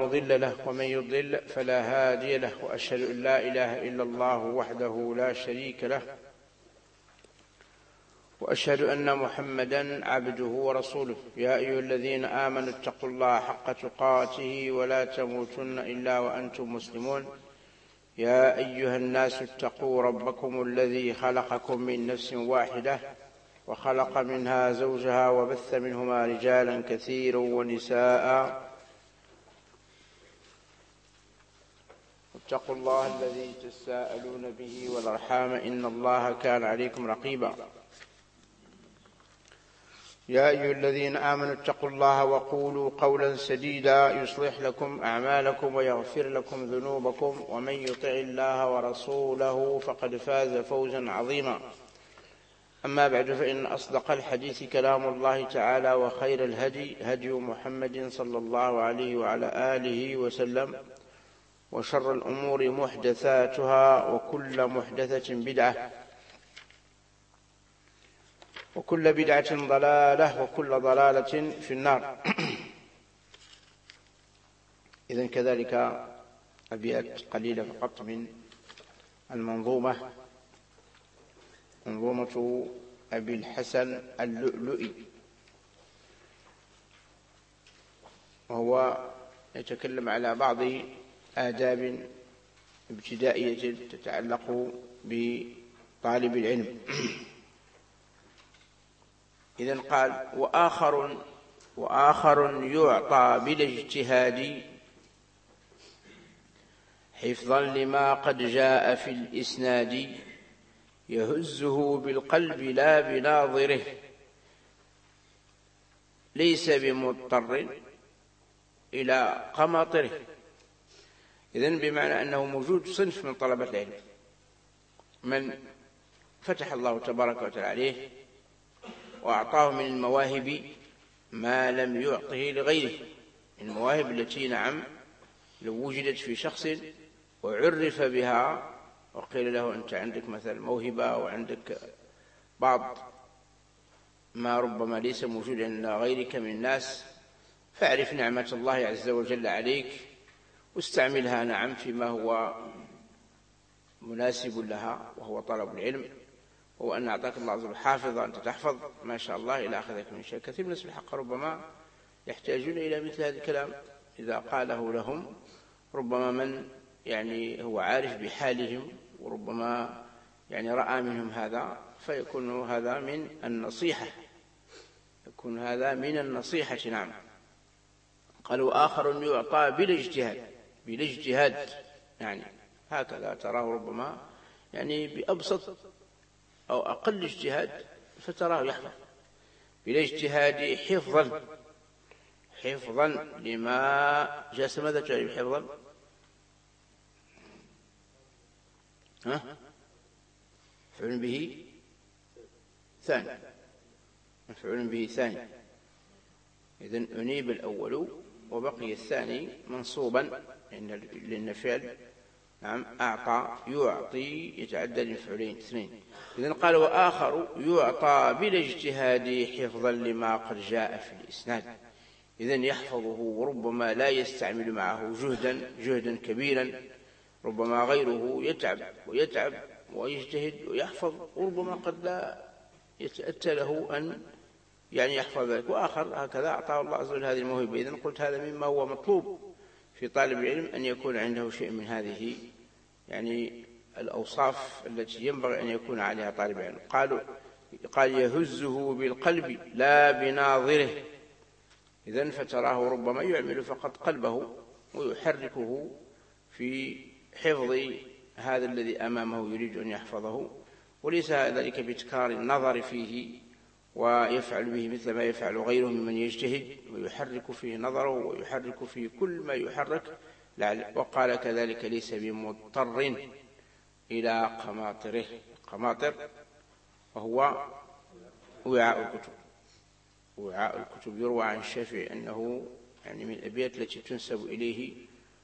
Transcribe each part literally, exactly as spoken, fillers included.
مضل له ومن يضلل فلا هادي له، وأشهد أن لا إله إلا الله وحده لا شريك له، وأشهد أن محمدا عبده ورسوله. يا أيها الذين آمنوا اتقوا الله حق تقاته ولا تموتن إلا وأنتم مسلمون. يا أيها الناس اتقوا ربكم الذي خلقكم من نفس واحدة وخلق منها زوجها وبث منهما رجالا كثيرا ونساء، اتقوا الله الذي تساءلون به والأرحام إن الله كان عليكم رقيبا. يا أيها الذين آمنوا اتقوا الله وقولوا قولا سديدا يصلح لكم أعمالكم ويغفر لكم ذنوبكم، ومن يطع الله ورسوله فقد فاز فوزا عظيما. أما بعد، فإن أصدق الحديث كلام الله تعالى، وخير الهدي هدي محمد صلى الله عليه وعلى آله وسلم، وشر الأمور محدثاتها، وكل محدثة بدعة، وكل بدعة ضلالة، وكل ضلالة في النار. إذن كذلك أبيات قليلة فقط من المنظومة، منظومة أبي الحسن اللؤلؤي، وهو يتكلم على بعض آداب ابتدائية تتعلق بطالب العلم. إذن قال: وآخر وآخر يعطى بالاجتهاد حفظا لما قد جاء في الإسناد، يهزه بالقلب لا بناظره، ليس بمضطر إلى قمطره. إذن بمعنى أنه موجود صنف من طلبة العلم من فتح الله تبارك وتعالى عليه وأعطاه من المواهب ما لم يعطه لغيره، من المواهب التي نعم لو وجدت في شخص وعرف بها وقيل له أنت عندك مثلا موهبة وعندك بعض ما ربما ليس موجودا عند غيرك من الناس، فاعرف نعمة الله عز وجل عليك واستعملها نعم فيما هو مناسب لها، وهو طلب العلم، هو أن أعطاك الله عز وجل حافظا أنت تحفظ ما شاء الله إلى آخذك من شيء. كثير من الناس بالحق ربما يحتاجون إلى مثل هذا الكلام إذا قاله لهم، ربما من يعني هو عارف بحالهم وربما يعني رأى منهم هذا، فيكون هذا من النصيحة، يكون هذا من النصيحة. نعم. قالوا: آخر يعطى بالاجتهاد، بالاجتهاد يعني هكذا تراه ربما يعني بأبسط أو أقل اجتهاد فتراه يحفظ، بالاجتهاد حفظا، حفظا لما جاء. ماذا تعرف حفظا؟ ها؟ مفعول به ثاني، مفعول به ثاني. إذن أنيب الأول وبقي الثاني منصوبا لأن فعل نعم أعطى يعطي يتعدى لمفعولين اثنين. إذن قال: وآخر يعطى بالاجتهاد حفظا لما قد جاء في الإسناد. إذن يحفظه وربما لا يستعمل معه جهدا جهدا كبيرا، ربما غيره يتعب ويتعب ويجتهد ويحفظ، وربما قد لا يتأتى له أن يعني يحفظ ذلك، وآخر هكذا أعطاه الله عز وجل هذه الموهبة. إذن قلت هذا مما هو مطلوب في طالب العلم، أن يكون عنده شيء من هذه يعني الأوصاف التي ينبغي أن يكون عليها طالب العلم. قالوا قال: يهزه بالقلب لا بناظره. إذن فتراه ربما يعمل فقط قلبه ويحركه في حفظ هذا الذي أمامه يريد أن يحفظه، وليس ذلك بتكرار النظر فيه ويفعل به مثل ما يفعل غيره ممن يجتهد ويحرك فيه نظره ويحرك فيه كل ما يحرك. وقال كذلك: ليس بمضطر إلى قماطره. قماطر وهو وعاء الكتب، وعاء الكتب. يروى عن الشافعي أنه يعني من الأبيات التي تنسب إليه: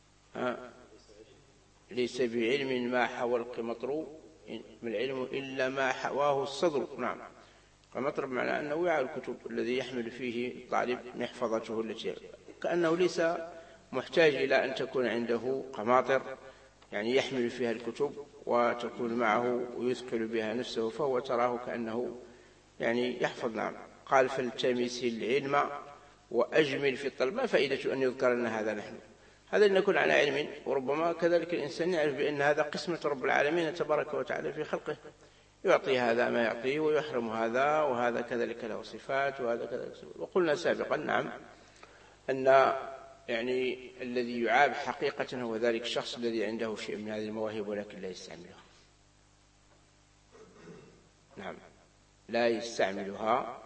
ليس بعلم ما حوى القمطر، من العلم إلا ما حواه الصدر. نعم. قمطر بمعنى أنه وعاء الكتب الذي يحمل فيه الطالب محفظته التي كأنه ليس محتاج إلى أن تكون عنده قماطر يعني يحمل فيها الكتب وتكون معه ويثقل بها نفسه، فهو تراه كأنه يعني يحفظ. نعم. قال فالتمس العلم وأجمل في الطلب. ما فائدة أن يذكر لنا هذا؟ نحن هذا نكون على علم، وربما كذلك الإنسان يعرف بأن هذا قسمة رب العالمين تبارك وتعالى في خلقه، يعطي هذا ما يعطيه ويحرم هذا، وهذا كذلك له صفات وهذا كذلك صفات. وقلنا سابقا نعم أن يعني الذي يعاب حقيقة هو ذلك الشخص الذي عنده شيء من هذه المواهب ولكن لا يستعملها. نعم، لا يستعملها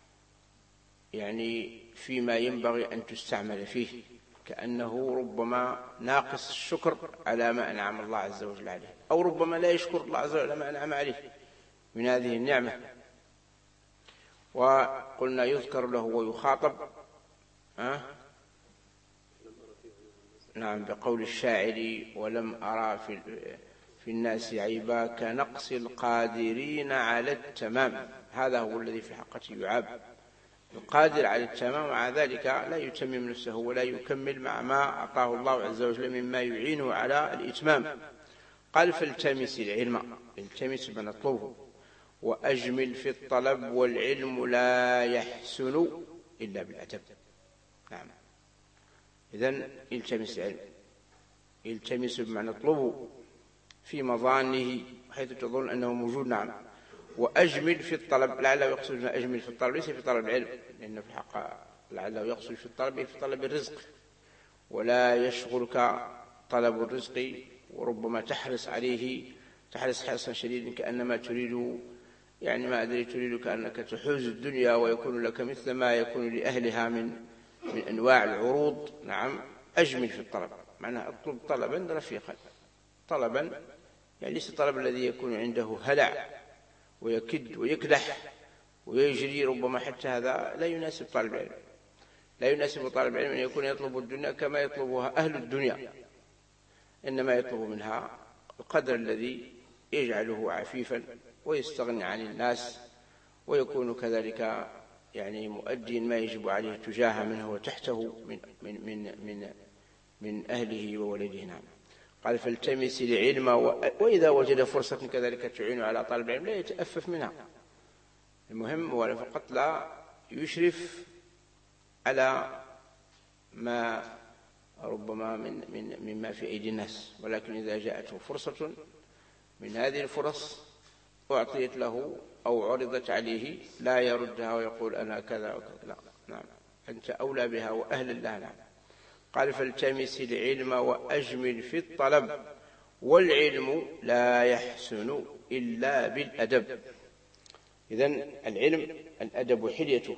يعني فيما ينبغي أن تستعمل فيه، كأنه ربما ناقص الشكر على ما أنعم الله عز وجل عليه، أو ربما لا يشكر الله عز وجل على ما أنعم عليه من هذه النعمة. وقلنا يذكر له ويخاطب أه؟ نعم، بقول الشاعر ولم أرى في, في الناس عيبا كنقص القادرين على التمام. هذا هو الذي في حقه يعاب، القادر على التمام، مع ذلك لا يتمم نفسه ولا يكمل مع ما أعطاه الله عز وجل مما يعينه على الإتمام. قال فالتمس العلم، التمس ما نطلبه، وأجمل في الطلب، والعلم لا يحسن إلا بالأدب. نعم، إذن التمس العلم، التمس بما نطلبه في مظانه حيث تظن أنه موجود. نعم، وأجمل في الطلب، لعله يقصد أجمل في الطلب ليس في طلب العلم، لأنه في الحق لعله يقصد في الطلب في طلب الرزق، ولا يشغلك طلب الرزق، وربما تحرص عليه تحرص حرصا شديدا كأنما تريد يعني ما أدري تريد كأنك تحوز الدنيا ويكون لك مثل ما يكون لأهلها من من أنواع العروض. نعم، أجمل في الطلب، معناها اطلب طلبا رفيقا، طلبا يعني ليس الطلب الذي يكون عنده هلع ويكد ويكدح ويجري، ربما حتى هذا لا يناسب طالب العلم. لا يناسب طالب العلم أن يكون يطلب الدنيا كما يطلبها أهل الدنيا، إنما يطلب منها القدر الذي يجعله عفيفا ويستغني عن الناس، ويكون كذلك يعني مؤدي ما يجب عليه تجاه من هو تحته من, من, من, من, من أهله وولده. نعم. قال فالتمس العلم، وإذا وجد فرصة كذلك تعين على طالب العلم لا يتأفف منها، المهم ولا فقط لا يشرف على ما ربما من من مما في أيدي الناس، ولكن إذا جاءته فرصة من هذه الفرص أعطيت له أو عرضت عليه لا يردها ويقول أنا كذا وكذا، لا. نعم، أنت أولى بها وأهل لها. نعم. قال فالتمس العلم وأجمل في الطلب، والعلم لا يحسن إلا بالأدب. إذن العلم الأدب حليته،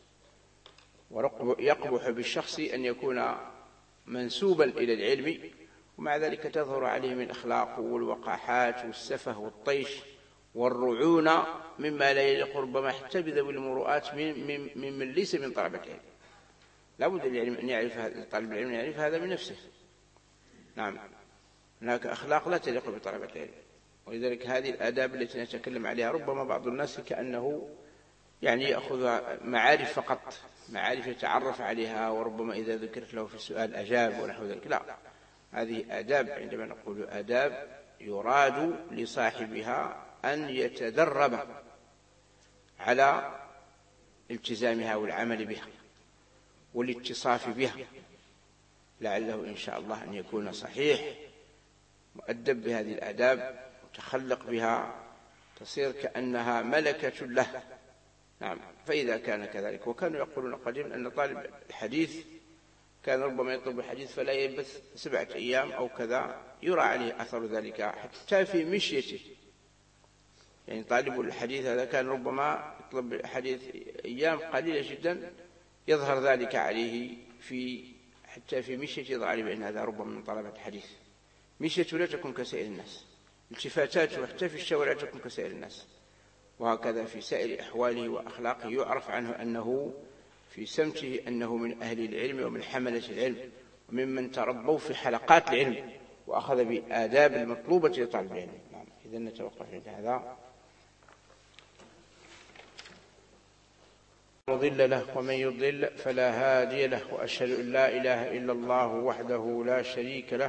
ويقبح بالشخص أن يكون منسوبا إلى العلم ومع ذلك تظهر عليه من أخلاقه والوقاحات والسفه والطيش والرعونة مما لا يليق ربما حتى بذوي المروءات ممن من من ليس من طلبة العلم. لا بد للعلم أن يعرف هذا، طالب العلم يعرف هذا من نفسه. نعم، هناك أخلاق لا تليق بطلبة العلم، ولذلك هذه الآداب التي نتكلم عليها ربما بعض الناس كأنه يعني يأخذ معارف فقط، معارف يتعرف عليها، وربما إذا ذكرت له في السؤال أجاب ونحو ذلك. لا، هذه آداب. عندما نقول آداب يراد لصاحبها أن يتدرب على التزامها والعمل بها والاتصاف بها، لعله إن شاء الله أن يكون صحيح مؤدب بهذه الآداب وتخلق بها، تصير كأنها ملكة له. نعم، فإذا كان كذلك. وكانوا يقولون قديما أن طالب الحديث كان ربما يطلب الحديث فلا يلبث سبعة أيام أو كذا يرى عليه أثر ذلك حتى في مشيته. يعني طالب الحديث هذا كان ربما يطلب الحديث أيام قليلة جدا يظهر ذلك عليه في حتى في مشيته، يظهر عليه بأن هذا ربما من طلبة الحديث. مشيته لا تكون كسائر الناس، التفاتاته حتى في الشوارع تكون كسائر الناس، وهكذا في سائر أحواله وأخلاقه يعرف عنه أنه في سمته أنه من أهل العلم ومن حملة العلم وممن تربوا في حلقات العلم وأخذ بالآداب المطلوبة لطالب العلم. نعم، إذن نتوقف عند هذا. مضل له ومن يضلل فلا هادي له، وأشهد أن لا إله إلا الله وحده لا شريك له،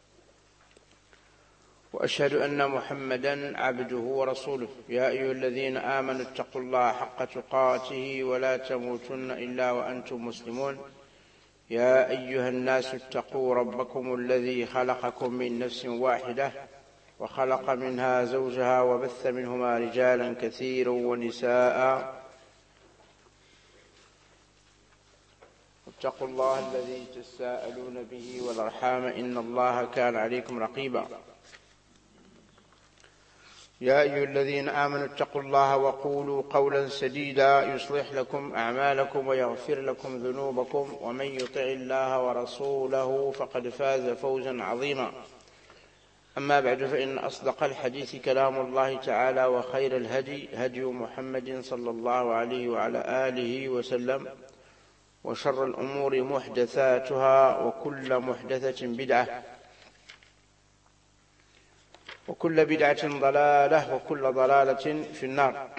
وأشهد أن محمدا عبده ورسوله. يا أيها الذين آمنوا اتقوا الله حق تقاته ولا تموتن إلا وأنتم مسلمون. يا أيها الناس اتقوا ربكم الذي خلقكم من نفس واحدة وخلق منها زوجها وبث منهما رجالا كثيرا ونساء، واتقوا الله الذي تساءلون به والأرحام إن الله كان عليكم رقيبا. يا أيها الذين آمنوا اتقوا الله وقولوا قولا سديدا يصلح لكم أعمالكم ويغفر لكم ذنوبكم، ومن يطع الله ورسوله فقد فاز فوزا عظيما. أما بعد، فإن أصدق الحديث كلام الله تعالى، وخير الهدي هدي محمد صلى الله عليه وعلى آله وسلم، وشر الأمور محدثاتها، وكل محدثة بدعة، وكل بدعة ضلالة، وكل ضلالة في النار.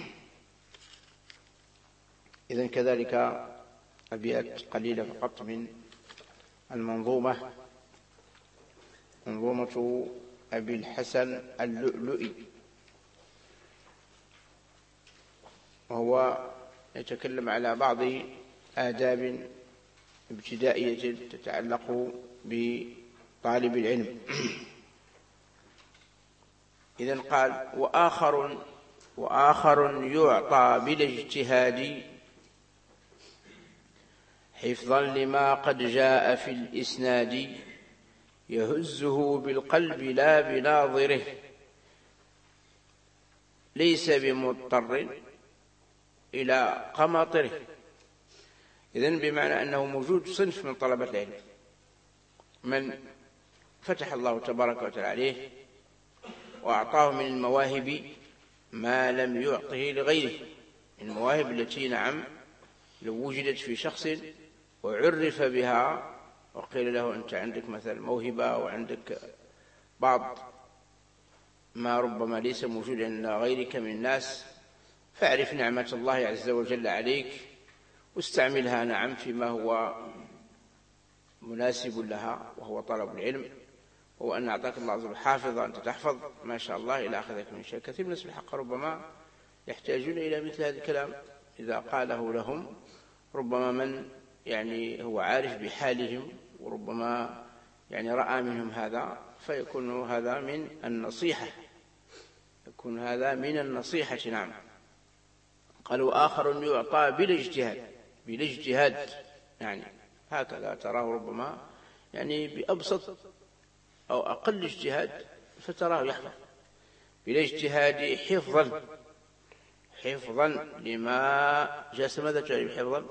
إذن كذلك أبيات قليلة فقط من المنظومة، منظومة أبي الحسن اللؤلؤي، وهو يتكلم على بعض آداب ابتدائية تتعلق بطالب العلم. إذن قال: وآخر وآخر يعطى بالاجتهاد حفظا لما قد جاء في الإسناد، يهزه بالقلب لا بناظره، ليس بمضطر إلى قمطره. إذن بمعنى أنه موجود صنف من طلبة العلم من فتح الله تبارك وتعالى عليه وأعطاه من المواهب ما لم يعطه لغيره، من المواهب التي نعم لو وجدت في شخص وعرف بها وقيل له أنت عندك مثلا موهبة وعندك بعض ما ربما ليس موجودا عند غيرك من الناس، فاعرف نعمة الله عز وجل عليك واستعملها نعم فيما هو مناسب لها، وهو طلب العلم، هو أن أعطاك الله عز وجل حافظا أنت تحفظ ما شاء الله إلى أخذك من شيء. كثير من الناس بالحق ربما يحتاجون إلى مثل هذا الكلام إذا قاله لهم، ربما من يعني هو عارف بحالهم وربما يعني رأى منهم هذا، فيكون هذا من النصيحة، يكون هذا من النصيحة. نعم. قالوا: آخر يعطى بالاجتهاد، بالاجتهاد يعني هكذا تراه ربما يعني بأبسط أو أقل اجتهاد فتراه يحفظ، بالاجتهاد حفظا، حفظا لما جاء. ماذا تعرف حفظا؟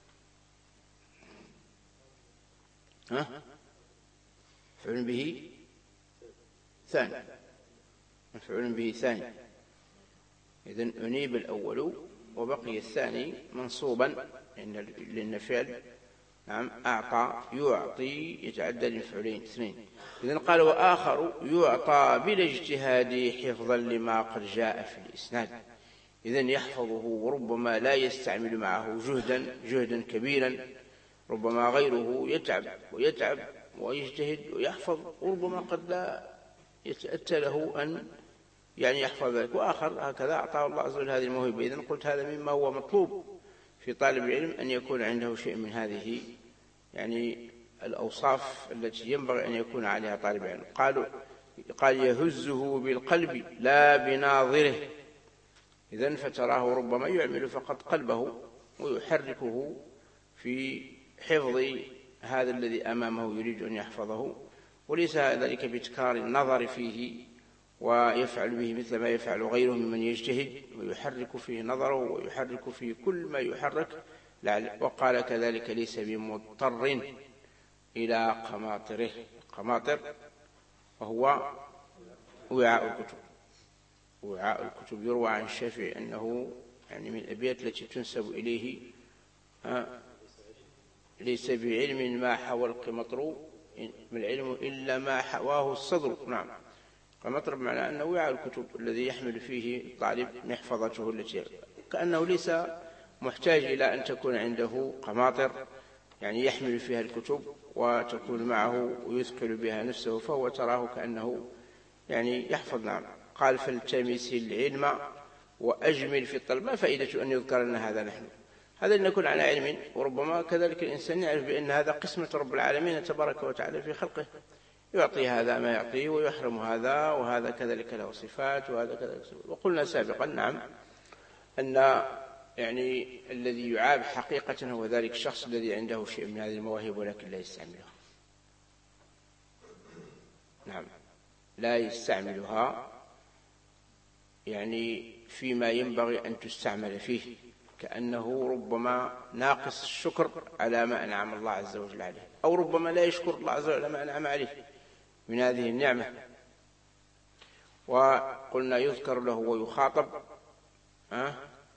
ها؟ مفعول به ثاني، مفعول به ثاني. إذن أنيب الأول وبقي الثاني منصوبا لأن فعل نعم أعطى يعطي يتعدى لمفعولين اثنين. إذن قال: وآخر يعطى بالاجتهاد حفظا لما قد جاء في الإسناد. إذن يحفظه وربما لا يستعمل معه جهدا جهدا كبيرا، ربما غيره يتعب ويتعب ويجتهد ويحفظ، وربما قد لا يتأتى له أن يعني يحفظ ذلك، وآخر هكذا أعطاه الله عز وجل هذه الموهبة. إذن قلت هذا مما هو مطلوب في طالب العلم، أن يكون عنده شيء من هذه يعني الأوصاف التي ينبغي أن يكون عليها طالب العلم. قالوا قال: يهزه بالقلب لا بناظره. إذن فتراه ربما يعمل فقط قلبه ويحركه في حفظ هذا الذي أمامه يريد أن يحفظه، وليس ذلك بتكرار النظر فيه ويفعل به مثل ما يفعل غيره ممن يجتهد ويحرك فيه نظره ويحرك فيه كل ما يحرك. وقال كذلك: ليس بمضطر إلى قماطره. قماطر وهو وعاء الكتب، وعاء الكتب. يروى عن الشافعي أنه يعني من الأبيات التي تنسب إليه: ليس بعلم ما حوى القمطر، ما العلم إلا ما حواه الصدر. نعم. قمطر بمعنى أنه وعاء الكتب الذي يحمل فيه الطالب محفظته التي كأنه ليس محتاج إلى أن تكون عنده قماطر يعني يحمل فيها الكتب وتكون معه ويثقل بها نفسه، فهو تراه كأنه يعني يحفظ. نعم. قال فالتمس العلم وأجمل في الطلب. ما فائدة أن يذكر لنا هذا؟ نحن هذا أن نكون على علم، وربما كذلك الإنسان يعرف بأن هذا قسمة رب العالمين تبارك وتعالى في خلقه، يعطي هذا ما يعطيه ويحرم هذا، وهذا كذلك له صفات وهذا كذلك صفات. وقلنا سابقا نعم أن يعني الذي يعاب حقيقة هو ذلك الشخص الذي عنده شيء من هذه المواهب ولكن لا يستعملها. نعم، لا يستعملها يعني فيما ينبغي أن تستعمل فيه، كأنه ربما ناقص الشكر على ما أنعم الله عز وجل عليه، أو ربما لا يشكر الله عز وجل على ما أنعم عليه من هذه النعمة. وقلنا يذكر له ويخاطب أه؟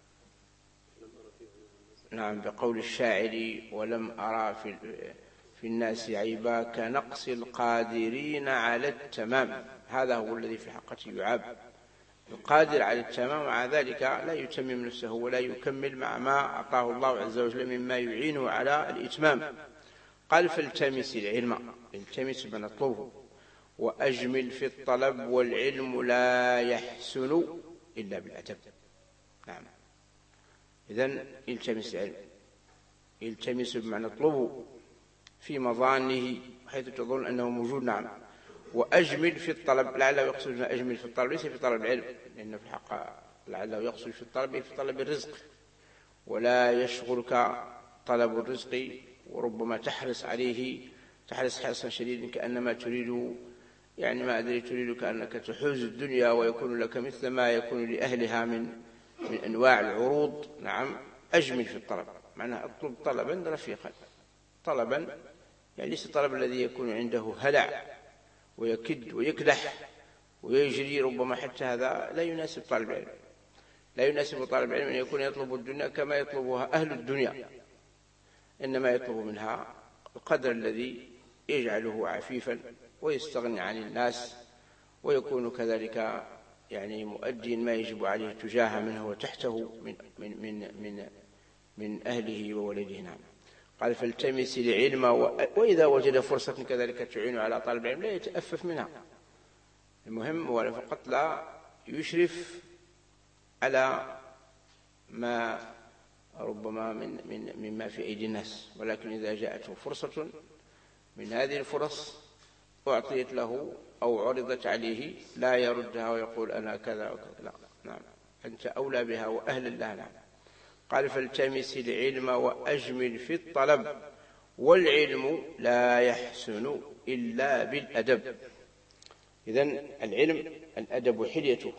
نعم، بقول الشاعر ولم أرى في, في الناس عيبا كنقص القادرين على التمام. هذا هو الذي في الحقيقة يعاب، القادر على التمام مع ذلك لا يتمم نفسه ولا يكمل مع ما أعطاه الله عز وجل مما يعينه على الإتمام. قال فالتمس العلم، التمس من اطلبه، وأجمل في الطلب، والعلم لا يحسن إلا بالأدب. نعم، إذن التمس العلم، التمس بمعنى اطلبه في مظانه حيث تظن أنه موجود. نعم. وأجمل في الطلب، لعله يقصد أجمل في الطلب ليس في طلب العلم، لأن في الحق لعله يقصد في الطلب في طلب الرزق، ولا يشغلك طلب الرزق، وربما تحرص عليه تحرص حرصا شديدا كأنما تريد يعني ما أدري تريد كأنك تحوز الدنيا ويكون لك مثل ما يكون لأهلها من من أنواع العروض. نعم. أجمل في الطلب معناه أطلب طلبا رفيقا، طلبا يعني ليس الطلب الذي يكون عنده هلع ويكد ويكدح ويجري، ربما حتى هذا لا يناسب طالب العلم. لا يناسب طالب العلم أن يكون يطلب الدنيا كما يطلبها أهل الدنيا، إنما يطلب منها القدر الذي يجعله عفيفا ويستغني عن الناس، ويكون كذلك يعني مؤديا ما يجب عليه تجاه من هو تحته من, من, من, من, من أهله وولده. نعم. قال فالتمس العلم، وإذا وجد فرصة كذلك تعين على طالب العلم لا يتأفف منها، المهم ولا فقط لا يشرف على ما ربما من من مما في أيدي الناس، ولكن إذا جاءته فرصة من هذه الفرص أعطيت له أو عرضت عليه لا يردها ويقول أنا كذا وكذا، لا. نعم، أنت أولى بها وأهل لها. نعم. قال فالتمس العلم وأجمل في الطلب، والعلم لا يحسن إلا بالأدب. إذن العلم الأدب حليته،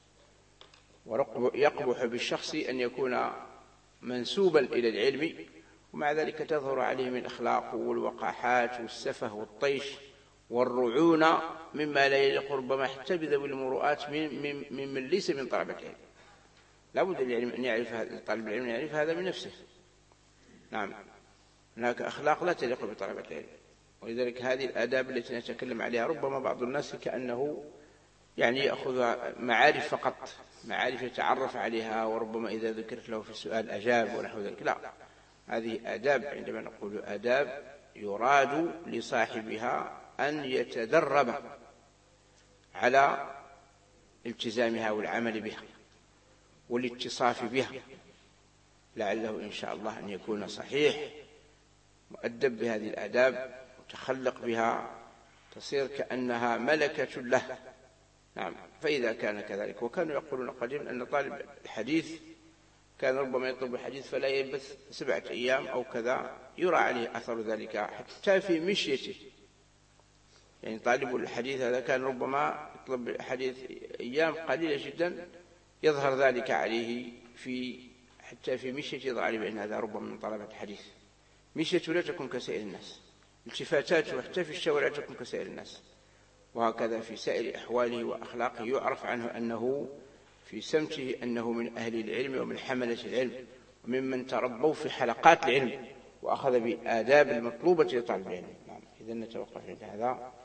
ويقبح بالشخص أن يكون منسوبا إلى العلم ومع ذلك تظهر عليه من أخلاقه والوقاحات والسفه والطيش والرعونة مما لا يليق ربما حتى بذوي المروءات ممن من من ليس من طلبة العلم. لا بد للعلم أن يعرف هذا، طالب العلم يعرف هذا من نفسه. نعم، هناك أخلاق لا تليق بطلبة العلم، ولذلك هذه الآداب التي نتكلم عليها ربما بعض الناس كأنه يعني يأخذ معارف فقط، معارف يتعرف عليها، وربما إذا ذكرت له في السؤال أجاب ونحو ذلك. لا، هذه آداب. عندما نقول آداب يراد لصاحبها أن يتدرب على التزامها والعمل بها والاتصاف بها، لعله إن شاء الله أن يكون صحيح مؤدب بهذه الآداب وتخلق بها، تصير كأنها ملكة له. نعم. فإذا كان كذلك، وكانوا يقولون قديما أن طالب الحديث كان ربما يطلب الحديث فلا يلبث سبعة أيام أو كذا يرى عليه أثر ذلك حتى في مشيته. يعني طالب الحديث هذا كان ربما يطلب الحديث أيام قليلة جدا يظهر ذلك عليه في حتى في مشيته، يظهر عليه بأن هذا ربما من طلبة الحديث. مشيته لا تكون كسائر الناس، التفاتاته حتى في الشوارع تكون كسائر الناس، وهكذا في سائر أحواله وأخلاقه يعرف عنه أنه في سمته أنه من أهل العلم ومن حملة العلم وممن تربوا في حلقات العلم وأخذ بآداب المطلوبة لطالب العلم. نعم. إذن نتوقف عند هذا.